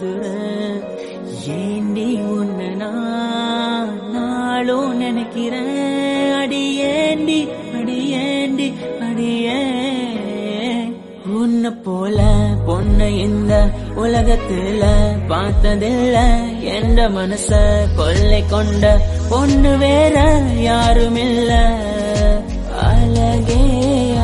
ஏங்குறேன். ஏண்டி உன்னை நான் நாளும் நினைக்கிறேன். அடியேண்டி அடியேண்டி அடியே உன்னை போல பொண்ணை இந்த உலகத்துல பார்த்ததில்ல. என்ற மனச கொள்ளை கொண்ட பொண்ணு வேற யாரும் இல்ல. அழகே